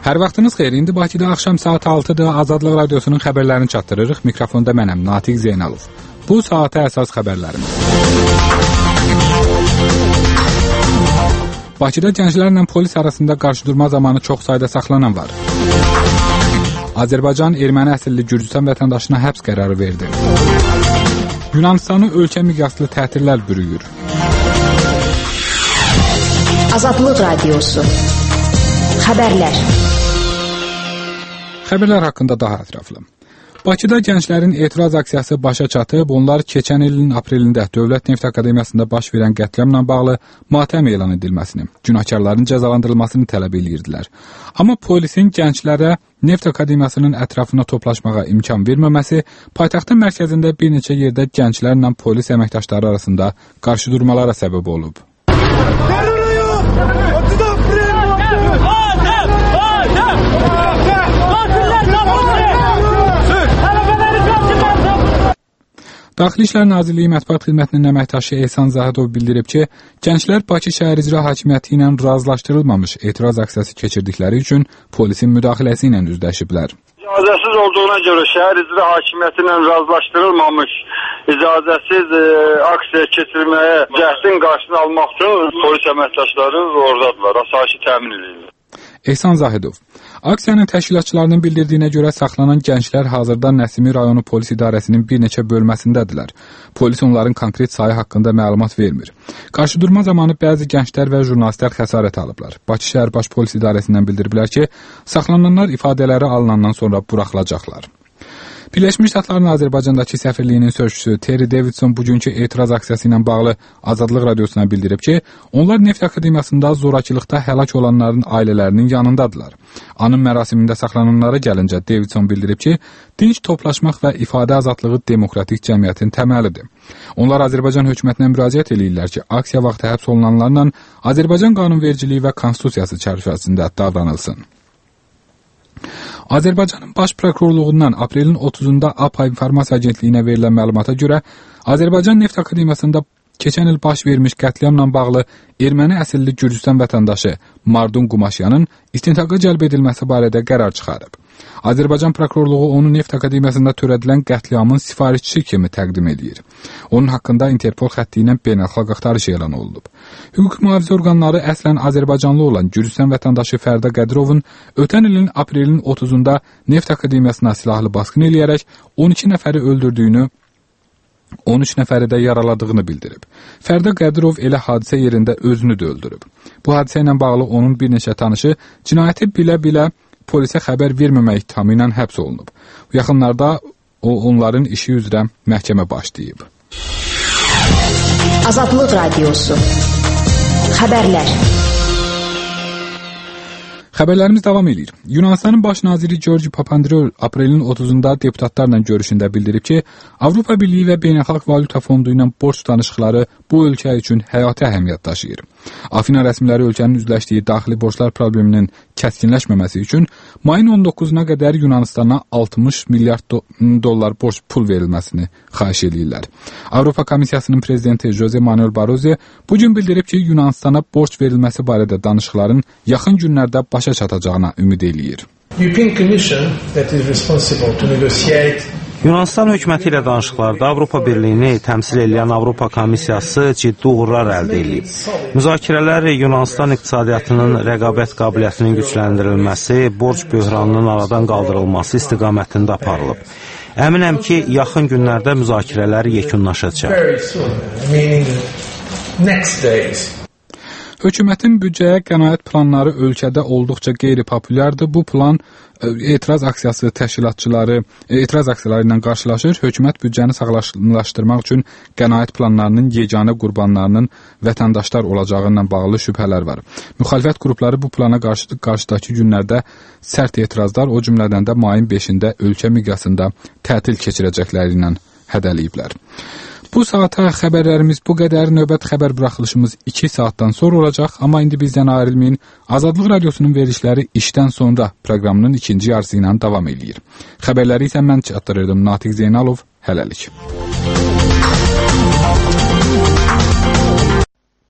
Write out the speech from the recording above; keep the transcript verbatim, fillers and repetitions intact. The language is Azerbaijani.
Hər vaxtınız xeyir. İndi Bakıda axşam saat altıdır. Azadlıq Radiosunun xəbərlərini çatdırırıq. Mikrofonda mənəm, Natiq Zeynalov. Bu saata əsas xəbərlərimiz. Bakıda gənclərlə polis arasında qarşıdurma zamanı çox sayda saxlanan var. Azərbaycan erməni əsilli Gürcüstan vətəndaşına həbs qərarı verdi. Yunanistanı ölkə miqyaslı tətillər bürüyür. Azadlıq Radiosu. Xəbərlər. Xəbərlər haqqında daha ətraflı. Bakıda gənclərin etiraz aksiyası başa çatıb, onlar keçən ilin aprelində Dövlət Neft Akademiyasında baş verən qətliamla bağlı matəm elan edilməsini, günahkarların cəzalandırılmasını tələb edirdilər. Amma polisin gənclərə Neft Akademiyasının ətrafına toplaşmağa imkan verməməsi paytaxtın mərkəzində bir neçə yerdə gənclərlə polis əməkdaşları arasında qarşıdurmalara səbəb olub. Daxili İşlər Nazirliyi Mətbuat Xidmətinin əməkdaşı Ehsan Zahidov bildirib ki, gənclər Bakı şəhər icra hakimiyyəti ilə razılaşdırılmamış etiraz aksiyası keçirdikləri üçün polisin müdaxiləsi ilə üzləşiblər. İcazəsiz olduğuna görə şəhər icra hakimiyyəti ilə razılaşdırılmamış icazəsiz e, aksiya keçirməyə cəhdin qarşısını almaq üçün polis əməkdaşları oradadılar, asayişi təmin edirlər. Ehsan Zahidov, aksiyanın təşkilatçılarının bildirdiyinə görə saxlanan gənclər hazırda Nəsimi rayonu polis idarəsinin bir neçə bölməsindədirlər. Polis onların konkret sayı haqqında məlumat vermir. Qarşıdurma zamanı bəzi gənclər və jurnalistlər xəsarət alıblar. Bakı şəhər baş polis idarəsindən bildiriblər ki, saxlananlar ifadələri alınandan sonra buraxılacaqlar. Birləşmiş Ştatların Azərbaycandakı səfirliyinin sözçüsü Terry Davidson bugünkü etiraz aksiyası ilə bağlı Azadlıq Radiosuna bildirib ki, onlar Neft Akademiyasında zorakılıqda həlak olanların ailələrinin yanındadılar. Anım mərasimində saxlananlara gəlincə Davidson bildirib ki, dinc toplaşmaq və ifadə azadlığı demokratik cəmiyyətin təməlidir. Onlar Azərbaycan hökumətinə müraciət edirlər ki, aksiya vaxtı həbs olunanlarla Azərbaycan qanunvericiliyi və konstitusiyası çərçivəsində davranılsın. Azərbaycanın Baş Prokurorluğundan aprelin otuzunda A P A İnformasiya Agentliyinə verilən məlumata görə Azərbaycan Neft Akademiyasında keçən il baş vermiş qətliamla bağlı erməni əsilli Gürcüstan vətəndaşı Mardun Qumaşyanın istintaqa cəlb edilməsi barədə qərar çıxarıb. Azərbaycan Prokurorluğu onu Neft Akademiyasında törədilən qətliamın sifarişçisi kimi təqdim edir. Onun haqqında Interpol xətti ilə beynəlxalq axtarış elan olunub. Hüquq mühafizə orqanları əslən Azərbaycanlı olan Gürcüstan vətəndaşı Fərdə Qədirovun ötən ilin aprelin otuzunda Neft Akademiyasına silahlı basqın eləyərək on iki nəfəri öldürdüyünü, on üç nəfəri də yaraladığını bildirib. Fərdə Qədirov elə hadisə yerində özünü də öldürüb. Bu hadisə ilə bağlı onun bir neçə tanışı cinayəti bilə-bilə polisə xəbər verməmək ittihamı ilə həbs olunub. Yaxınlarda o onların işi üzrə məhkəmə başlayıb. Azadlıq Radiosu. Xəbərlər. Xəbərlərimiz davam edir. Yunanistanın baş naziri Georgi Papandreou aprelin otuzunda deputatlarla görüşündə bildirib ki, Avropa Birliyi və Beynəlxalq Valyuta Fondu ilə borc danışıqları bu ölkə üçün həyati əhəmiyyət daşıyır. Afina rəsmiləri ölkənin üzləşdiyi daxili borclar probleminin kəskinləşməməsi üçün mayın on doqquzuna qədər Yunanistana altmış milyard do dollar borc pul verilməsini xahiş edirlər. Avropa Komissiyasının prezidenti Jose Manuel Barroso bugün bildirib ki, Yunanistana borc verilməsi barədə danışıqların yaxın günlərdə başa çatacağına ümid eləyir. Yunanistan hökuməti ilə danışıqlarda Avropa Birliyini təmsil edən Avropa Komissiyası ciddi uğurlar əldə edib. Müzakirələr Yunanistan iqtisadiyyatının rəqabət qabiliyyətinin gücləndirilməsi, borc böhranının aradan qaldırılması istiqamətində aparılıb. Əminəm ki, yaxın günlərdə müzakirələr yekunlaşacaq. Hökumətin büdcəyə qənaət planları ölkədə olduqca qeyri-populyardır. Bu plan etiraz aksiyası təşkilatçıları etiraz aksiyaları ilə qarşılaşır. Hökumət büdcəni sağlamlaşdırmaq üçün qənaət planlarının yeganə qurbanlarının vətəndaşlar olacağı ilə bağlı şübhələr var. Müxalifət qrupları bu plana qarşı qarşıdakı günlərdə sərt etirazlar, o cümlədən də mayın beşində ölkə miqyasında tətil keçirəcəkləri ilə hədələyiblər. Bu saata xəbərlərimiz bu qədər. Növbət xəbər buraxılışımız iki saatdan sonra olacaq. Amma indi bizdən ayrılmayın. Azadlıq Radiosunun verilişləri işdən sonra proqramının ikinci yarısı ilə davam edir. Xəbərləri isə mən çatdırırdım. Natiq Zeynalov, hələlik.